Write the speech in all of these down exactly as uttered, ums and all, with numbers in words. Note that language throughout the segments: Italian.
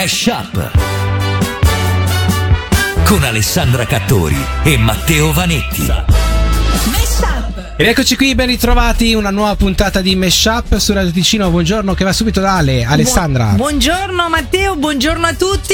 Mesh Up con Alessandra Cattori e Matteo Vanetti. Ed eccoci qui, ben ritrovati, una nuova puntata di Mesh Up su Radio Ticino. Buongiorno, che va subito da Ale, Alessandra. Buongiorno Matteo, buongiorno a tutti.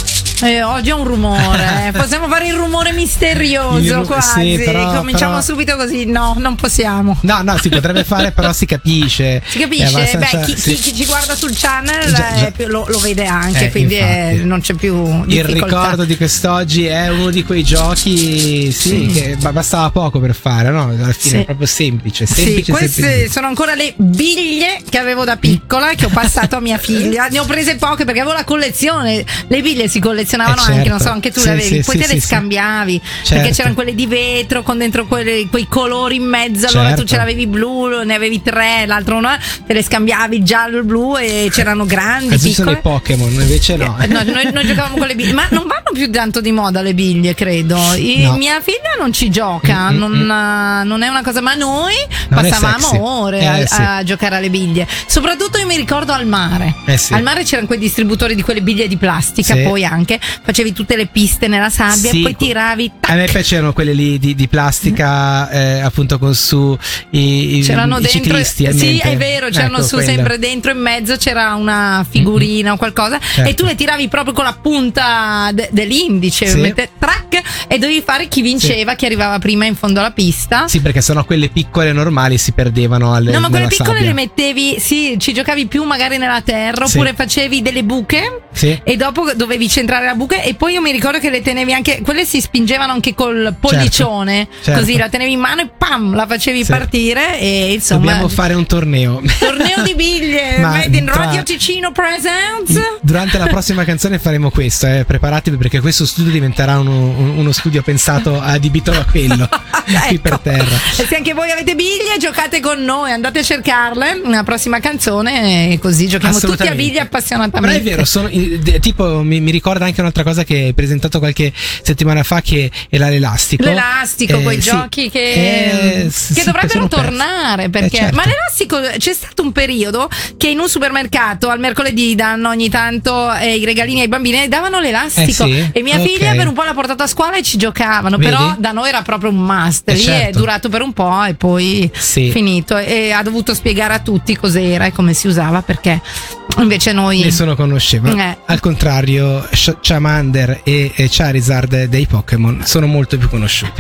Eh, oggi è un rumore, possiamo fare il rumore misterioso Il, quasi, sì, però, cominciamo però... subito così, no, non possiamo. No, no, si potrebbe fare, però si capisce. Si capisce? abbastanza... Beh, chi, sì. chi, chi ci guarda sul channel già, già. Eh, lo, lo vede anche, eh, quindi è, non c'è più il difficoltà. ricordo di quest'oggi è uno di quei giochi, sì, sì. che bastava poco per fare, no? Alla fine sì. è proprio semplice, semplice, sì, queste semplice. sono ancora le biglie che avevo da piccola, che ho passato a mia figlia. Ne ho prese poche perché avevo la collezione. Le biglie si collezionavano eh, certo. anche, non so, anche tu sì, le avevi, sì, poi sì, te le sì, scambiavi, certo. perché c'erano quelle di vetro con dentro quelle, quei colori in mezzo, allora certo. tu ce l'avevi blu, ne avevi tre, l'altro no, te le scambiavi giallo e blu e c'erano grandi, Questi piccole. sono i Pokémon, invece no. No, noi, noi giocavamo con le biglie, ma non vanno più tanto di moda le biglie, credo. I, no. Mia figlia non ci gioca, Mm-mm. non, non è una cosa, ma noi non passavamo ore eh, a, sì. a giocare alle biglie. Soprattutto io mi ricordo al mare. Eh, sì. Al mare c'erano quei distributori di quelle biglie di plastica, sì. poi anche facevi tutte le piste nella sabbia, sì. poi tiravi. Tac. A me piacevano quelle lì di, di plastica, eh, appunto con su i, i, C'erano i dentro, ciclisti. in sì, mente. è vero, c'erano ecco, su quello. sempre dentro in mezzo c'era una figurina o qualcosa, certo. e tu le tiravi proprio con la punta de- dell'indice, sì. mette, track, e dovevi fare chi vinceva, sì. chi arrivava prima in fondo alla pista. Sì, perché sennò quelle piccole normali si perdevano alle No, ma quelle piccole sabbia. le mettevi, sì, ci giocavi più magari nella terra, sì. oppure facevi delle buche, sì. e dopo dovevi centrare la buca, e poi io mi ricordo che le tenevi anche, quelle si spingevano anche col pollicione, certo. Certo. così la tenevi in mano e pam, la facevi sì. partire, e insomma dobbiamo fare un torneo. Torneo di biglie, Ma made in tra... Radio Ticino Presents. Durante la prossima canzone faremo questo, eh. Preparatevi, perché questo studio diventerà uno, uno studio pensato adibito a quello. ecco. Qui per terra. E se anche voi avete biglie, giocate con noi, andate a cercarle nella prossima canzone, e così giochiamo tutti a biglie appassionatamente. Ma è vero, sono, tipo mi, mi ricorda anche un'altra cosa che hai presentato qualche settimana fa, che era l'elastico. L'elastico, eh, quei sì. giochi che, eh, che sì, dovrebbero tornare, perché eh, certo. ma l'elastico, c'è stato un periodo che in un supermercato al mercoledì danno ogni tanto eh, i regalini ai bambini e davano l'elastico, eh sì? e mia okay. figlia per un po' l'ha portato a scuola e ci giocavano. Vedi? Però da noi era proprio un must, eh, lì certo. è durato per un po' e poi sì. finito, e ha dovuto spiegare a tutti cos'era e come si usava, perché invece noi nessuno conosceva. eh. Al contrario, Sh- Charmander e, e Charizard dei Pokémon sono molto più conosciuti.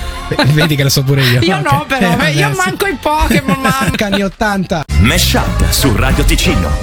Vedi che lo so pure io. Io okay. no, però eh, vabbè, io sì. manco i Pokémon, mamma. Anni ottanta. Mesh Up su Radio Ticino.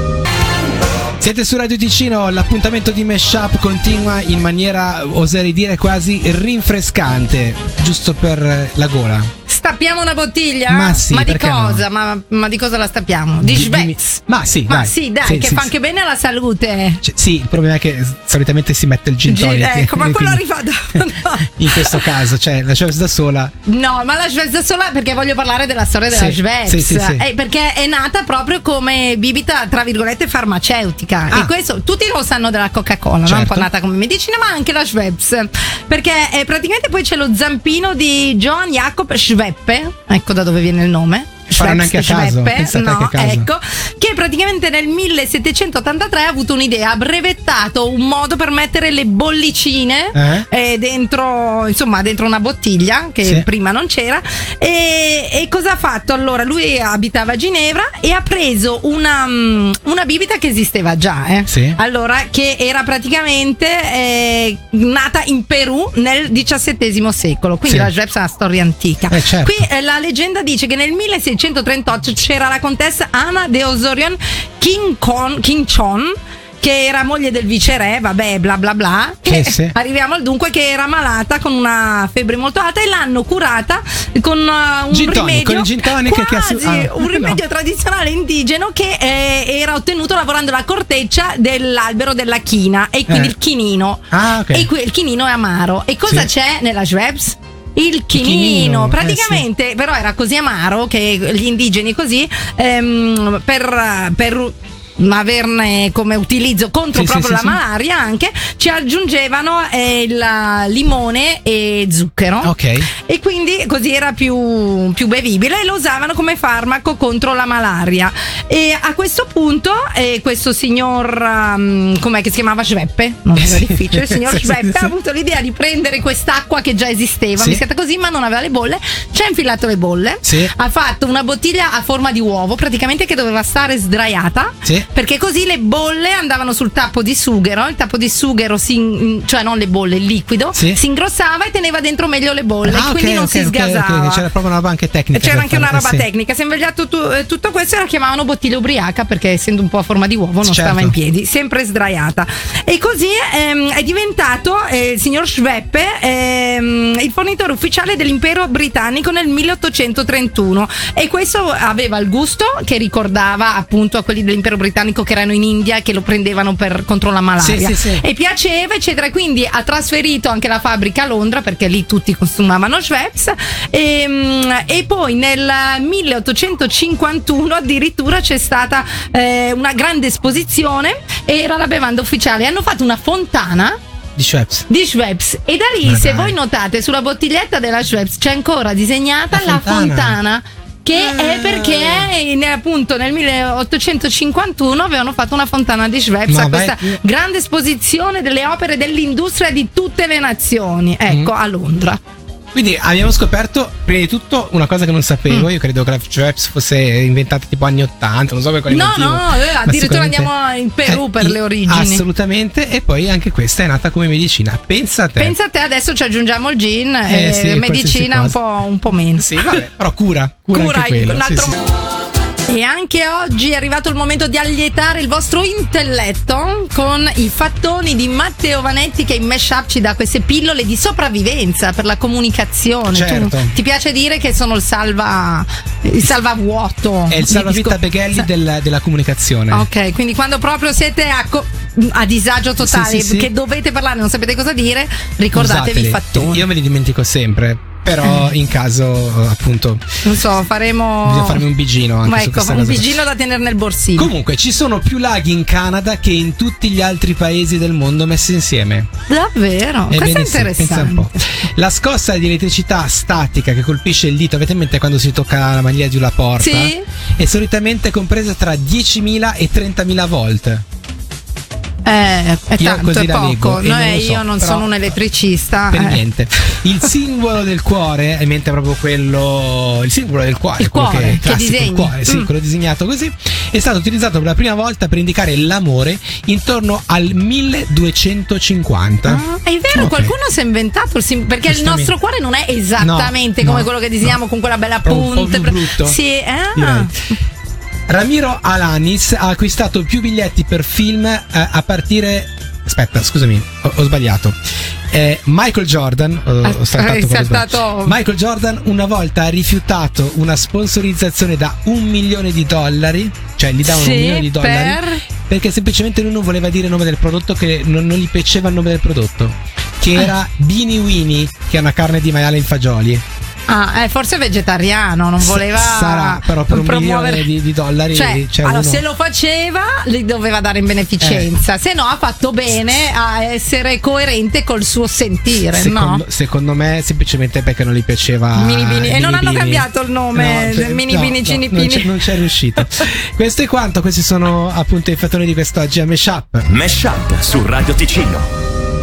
Siete su Radio Ticino, l'appuntamento di Mesh Up continua in maniera, oserei dire, quasi rinfrescante, giusto per la gola. Stappiamo una bottiglia? Ma sì, ma di perché cosa? no? Ma, ma di cosa la stappiamo? Di Di- Schweppes. dimmi- Ma sì, Ma dai. sì, dai, Sì, che sì, fa sì. anche bene alla salute. Cioè, sì, il problema è che solitamente si mette il gin Gi- tonic. ecco, ma quello quindi- arriva dopo. No. In questo caso, cioè, la Schweppes da sola. No, ma la Schweppes da sola, perché voglio parlare della storia della Sì, Schweppes. sì, sì, sì. Eh, perché è nata proprio come bibita, tra virgolette, farmaceutica. Ah. E questo tutti lo sanno della Coca-Cola, Certo. no? Un po' nata come medicina, ma anche la Schweppes. Perché eh, praticamente poi c'è lo zampino di Johann Jakob Schweppe, ecco da dove viene il nome. Faranno anche a caso, Schweppe, pensate no, anche a caso. ecco, che praticamente nel millesettecentottantatré ha avuto un'idea, ha brevettato un modo per mettere le bollicine Eh? eh, dentro, insomma, dentro una bottiglia che Sì. prima non c'era. E, e cosa ha fatto? Allora, lui abitava a Ginevra e ha preso una, mm, una bibita che esisteva già, eh. Sì. Allora, che era praticamente eh, nata in Perù nel diciassettesimo secolo, quindi Sì. la Schweppes è una storia antica. Eh, certo. Qui eh, la leggenda dice che nel milleseicentotrentotto c'era la contessa Anna de Osorian King Chon, che era moglie del viceré, vabbè, bla bla bla, che Sì, sì. arriviamo al dunque, che era malata con una febbre molto alta e l'hanno curata con uh, un Gin tonic, rimedio, con il gin tonic che quasi, assu- ah, un rimedio no. tradizionale indigeno che eh, era ottenuto lavorando la corteccia dell'albero della china, e quindi Eh. il chinino. Ah, ok. E qui il chinino è amaro. E cosa Sì. c'è nella Schweppes? Il chinino, chinino, praticamente, eh, però era così amaro che gli indigeni così ehm, per, per averne come utilizzo contro Sì, proprio sì, la sì, malaria anche, ci aggiungevano eh, il limone e zucchero. Ok. E quindi così era più, più bevibile, e lo usavano come farmaco contro la malaria. E a questo punto eh, questo signor um, com'è che si chiamava, Schweppe, non era difficile, il signor Schweppe ha avuto l'idea di prendere quest'acqua che già esisteva, sì. mischiata così, ma non aveva le bolle, ci ha infilato le bolle, sì. ha fatto una bottiglia a forma di uovo praticamente che doveva stare sdraiata, sì. perché così le bolle andavano sul tappo di sughero, il tappo di sughero si, cioè non le bolle, il liquido, sì. si ingrossava e teneva dentro meglio le bolle, ah, quindi okay, non okay, si okay, sgasava. okay. C'era proprio una roba anche tecnica. C'era anche una roba sì. tecnica. Si è invegliato tu, eh, tutto questo e la chiamavano bottiglia ubriaca perché essendo un po' a forma di uovo non certo. stava in piedi, sempre sdraiata. E così ehm, è diventato eh, il signor Schweppe ehm, il fornitore ufficiale dell'impero britannico nel milleottocentotrentuno, e questo aveva il gusto che ricordava appunto a quelli dell'impero britannico che erano in India e che lo prendevano per, contro la malaria, sì, sì, sì. e piaceva eccetera, quindi ha trasferito anche la fabbrica a Londra perché lì tutti consumavano Schweppes, e, e poi nel milleottocentocinquantuno addirittura c'è stata eh, una grande esposizione, era la bevanda ufficiale, hanno fatto una fontana di Schweppes. di Schweppes e da lì, Ma se dai. voi notate sulla bottiglietta della Schweppes c'è ancora disegnata La la fontana. fontana, che Ah. è perché in- appunto nel milleottocentocinquantuno avevano fatto una fontana di Schweppes Ma a vai- questa grande esposizione delle opere dell'industria di tutte le nazioni, ecco, Mm. a Londra. Quindi abbiamo scoperto prima di tutto una cosa che non sapevo. Mm. Io credo che la Schweppes fosse inventata tipo anni ottanta, non so per quale No, motivo. no, eh, ma addirittura sicuramente- andiamo in Perù per i- le origini. Assolutamente. E poi anche questa è nata come medicina. Pensa a te. Pensa a te, adesso ci aggiungiamo il gin, Eh, e sì, medicina un qualsiasi po', un po' meno. Sì, vabbè, però cura. Cura, Cura anche quello. un sì, altro sì. E anche oggi è arrivato il momento di allietare il vostro intelletto con i fattoni di Matteo Vanetti, che in Mashup ci dà queste pillole di sopravvivenza per la comunicazione. Certo. Tu, ti piace dire che sono il salva il salvavuoto? È il di salvavita disco- Beghelli Sa- del- della comunicazione. Ok, quindi quando proprio siete a, co- a disagio totale, Sì, sì, sì. che dovete parlare, non sapete cosa dire, ricordatevi i Usateli. fattoni. Io me li dimentico sempre. Però in caso eh, appunto Non so, faremo. bisogna farmi un bigino anche Ma su ecco, questa un cosa. bigino da tenere nel borsino. Comunque ci sono più laghi in Canada che in tutti gli altri paesi del mondo messi insieme. Davvero? Ebbene Questo è sì, pensa interessante. un po'. La scossa di elettricità statica che colpisce il dito, avete in mente quando si tocca la maniglia di una porta? Sì. È solitamente compresa tra diecimila e trentamila volt. Eh, è Io tanto, così è la poco. leggo e No, non eh, lo so, io non però sono un elettricista. Per eh. niente. Il simbolo del cuore, hai in mente proprio quello. Il simbolo del cuore, Il quello cuore, che, è che classico, il disegni. cuore, sì, Mm. quello disegnato così. È stato utilizzato per la prima volta per indicare l'amore intorno al milleduecentocinquanta. Ah, è vero, Ok. qualcuno si è inventato il sim- perché il Giustamente. nostro cuore non è esattamente No, come no, quello che disegniamo no. con quella bella È un po' punta. più brutto, Sì, ah. direi. Ramiro Alanis ha acquistato più biglietti per film eh, a partire. Aspetta, scusami, ho, ho sbagliato. Eh, Michael Jordan, ho, Ah, ho saltato hai quello saltato- sbagliato. Michael Jordan una volta ha rifiutato una sponsorizzazione da un milione di dollari, cioè gli davano Sì, un milione di dollari per? perché semplicemente lui non voleva dire il nome del prodotto, che non, non gli piaceva il nome del prodotto, che era Beanie Weenie, che è una carne di maiale in fagioli. Ah, eh, forse è vegetariano, non S- voleva. sarà, però per un promuovere- milione di, di dollari Cioè, c'è allora, uno. se lo faceva, li doveva dare in beneficenza. Eh. Se no, ha fatto bene a essere coerente col suo sentire, Secondo, no? secondo me semplicemente perché non gli piaceva Mini Bini. E non hanno Bini. cambiato il nome del Mini no, Bini no, Cinipini. non c'è, non c'è riuscito. Questo è quanto. Questi sono appunto i fattori di quest'oggi a Mashup. Mashup su Radio Ticino.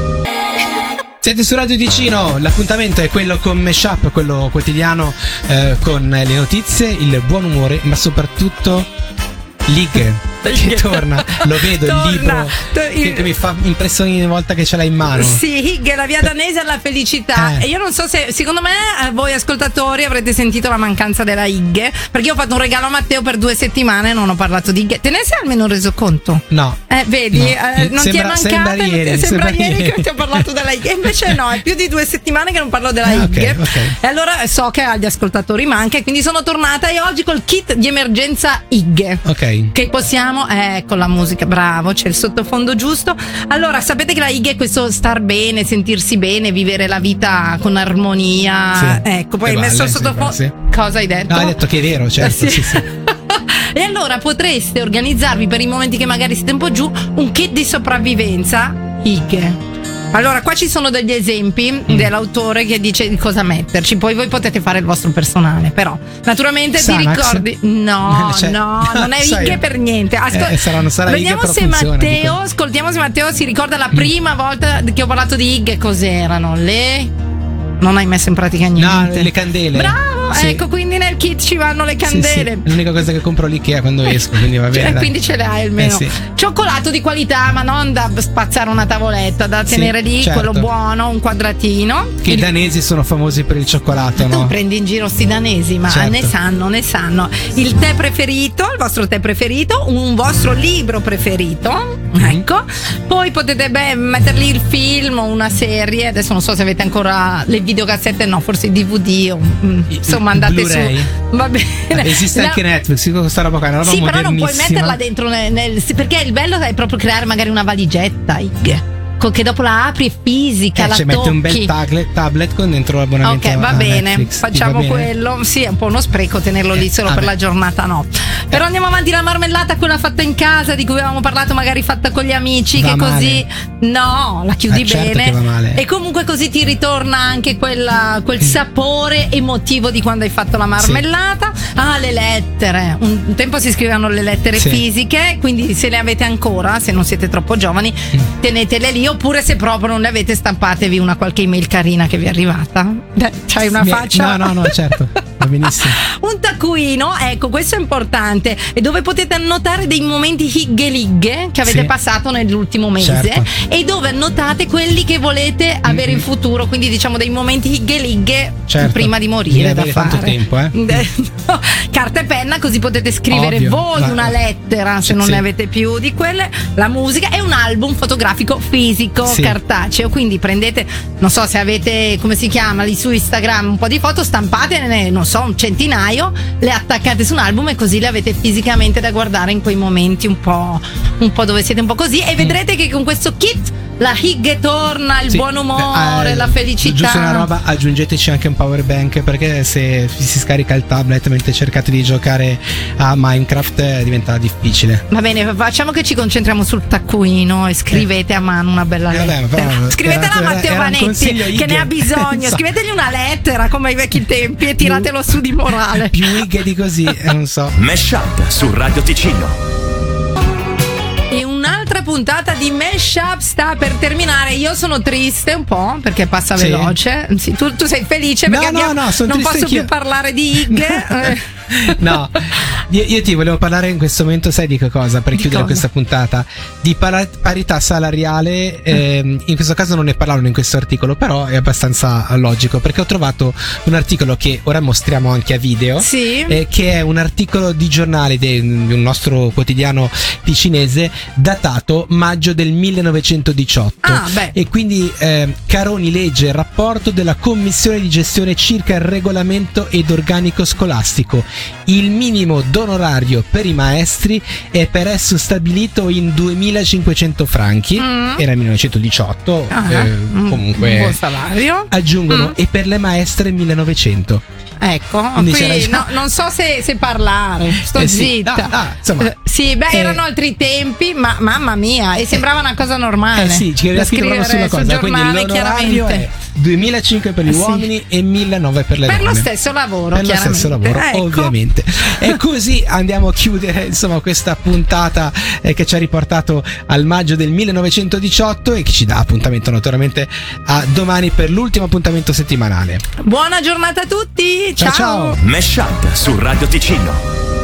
Siete su Radio Ticino, l'appuntamento è quello con Mashup, quello quotidiano eh, con le notizie, il buon umore, ma soprattutto Lig che torna. Lo vedo, Torna. il libro To- che, il- che mi fa impressione ogni volta che ce l'hai in mano. Sì, Hig, la via danese alla felicità. Eh. E io non so se, secondo me, eh, voi ascoltatori avrete sentito la mancanza della Hig. Perché io ho fatto un regalo a Matteo per due settimane e non ho parlato di Hig. Te ne sei almeno reso conto? No. Eh, vedi, No. eh, non ti è Sembra- mancata. sembra non ti- ieri, sembra sembra ieri ieri. che ti ho parlato della Hig. E invece no, è più di due settimane che non parlo della Ah, Hig. ok, ok. E allora so che agli ascoltatori manca. E quindi sono tornata e oggi col kit di emergenza Hig. Ok. Che possiamo, eh, con la musica, bravo, c'è il sottofondo giusto. Allora, sapete che la Hig è questo star bene, sentirsi bene, vivere la vita con armonia. Sì. Ecco, poi hai Le messo balle, il sottofondo. sì. Cosa hai detto? No, hai detto che è vero, certo. Eh, sì, sì. E allora potreste organizzarvi per i momenti che magari siete un po' giù un kit di sopravvivenza Hig. Allora, qua ci sono degli esempi mm. dell'autore che dice di cosa metterci, poi voi potete fare il vostro personale, però naturalmente Sanax. Ti ricordi no, cioè, no, non è Ighe per niente. Ascol- eh, saranno, sarà Vediamo Ighe, se funziona, Matteo, dico. ascoltiamo se Matteo si ricorda la prima mm. volta che ho parlato di Ighe, cos'erano? Le non hai messo in pratica niente. No, le candele. Bravo, sì. Ecco, quindi nel kit ci vanno le candele. Sì, sì. L'unica cosa che compro l'Ikea quando esco, quindi va bene. Cioè, quindi ce l'hai almeno. Eh, sì. Cioccolato di qualità, ma non da spazzare una tavoletta, da tenere sì, lì, certo. quello buono, un quadratino. Che i danesi sono famosi per il cioccolato, tu no? prendi in giro sti danesi, ma certo. ne sanno, ne sanno. Il tè preferito, il vostro tè preferito, un vostro libro preferito, mm-hmm. ecco. Poi potete beh, metterli il film o una serie. Adesso non so se avete ancora le videocassette, no, forse i D V D o mm, insomma andate Blu-ray. su. Va bene. Esiste La... anche Netflix, questa roba qua, è una roba sì, però non puoi modernissima. metterla dentro nel, nel perché il bello è proprio creare magari una valigetta, Ig, che dopo la apri è fisica, eh, la cioè tocchi. Mette un bel tablet, tablet con dentro l'abbonamento. Ok, va a bene, Netflix. facciamo va bene? quello. Sì, è un po' uno spreco tenerlo lì solo eh, per vabbè. la giornata, no. Però andiamo avanti, la marmellata, quella fatta in casa di cui avevamo parlato, magari fatta con gli amici, va che male. Così no, la chiudi eh, certo bene. Che va male. E comunque così ti ritorna anche quella, quel sapore emotivo di quando hai fatto la marmellata. Sì. Ah, le lettere. Un, un tempo si scrivevano le lettere sì. fisiche, quindi se le avete ancora, se non siete troppo giovani, mm. tenetele lì, oppure se proprio non le avete, stampatevi una qualche email carina che vi è arrivata. Beh, c'hai una Mi faccia. No, no, no, certo. Va benissimo. Un taccuino, ecco, questo è importante, e dove potete annotare dei momenti higge-ligge che avete sì. passato nell'ultimo mese, certo. e dove annotate quelli che volete avere mm-hmm. in futuro, quindi diciamo dei momenti higge-ligge certo. prima di morire, da fare. Tanto tempo, eh? no, carta e penna, così potete scrivere Ovvio. voi Ma, una lettera se sì, non sì. ne avete più di quelle, la musica, e un album fotografico fisico sì. cartaceo, quindi prendete, non so se avete, come si chiama, lì su Instagram un po' di foto, stampatene, non so, un centinaio, le attaccate su un album e così le avete fisicamente da guardare in quei momenti un po', un po' dove siete un po' così, e vedrete che con questo kit la higge torna, il sì, buon umore, eh, la felicità. Giusto una roba, aggiungeteci anche un power bank, perché se si scarica il tablet mentre cercate di giocare a Minecraft eh, diventa difficile. Va bene, facciamo che ci concentriamo sul taccuino e scrivete eh. a mano una bella eh, lettera. Vabbè, però, scrivetela a Matteo Vanetti che ne ha bisogno. Scrivetegli una lettera come ai vecchi tempi e tiratelo su di morale. Più Ighe di così, eh, non so. Mashup su Radio Ticino. E un'altra puntata di Mashup sta per terminare. Io sono triste un po' perché passa sì. veloce. Sì, tu, tu sei felice perché no, no, no, non posso anch'io. più parlare di Ighe. No, io, io ti volevo parlare in questo momento, sai di che cosa? Per di chiudere cosa? questa puntata di para- parità salariale. Eh, in questo caso non ne parlavano in questo articolo, però è abbastanza logico, perché ho trovato un articolo che ora mostriamo anche a video, sì. eh, che è un articolo di giornale di un nostro quotidiano ticinese datato maggio del millenovecentodiciotto. Ah, beh. E quindi eh, Caroni legge il rapporto della commissione di gestione circa il regolamento ed organico scolastico. Il minimo d'onorario per i maestri è per esso stabilito in duemilacinquecento franchi, mm. era il millenovecentodiciotto, ah, eh, comunque un buon salario. Aggiungono mm. e per le maestre millenovecento. Ecco, quindi qui no, non so se, se parlare, sto eh zitta. Sì, no, no, insomma, sì, beh, eh, erano altri tempi, ma mamma mia, e sembrava una cosa normale. Eh sì, ci deve scrivere proprio sulla cosa, quindi l'onorario è duemilacinque per gli eh uomini sì. e millenovecento per le per donne. Per lo stesso lavoro, per lo stesso lavoro, ecco. ovviamente. E così andiamo a chiudere, insomma, questa puntata eh, che ci ha riportato al maggio del millenovecentodiciotto e che ci dà appuntamento naturalmente a domani per l'ultimo appuntamento settimanale. Buona giornata a tutti. Ciao ciao. Mashup su Radio Ticino.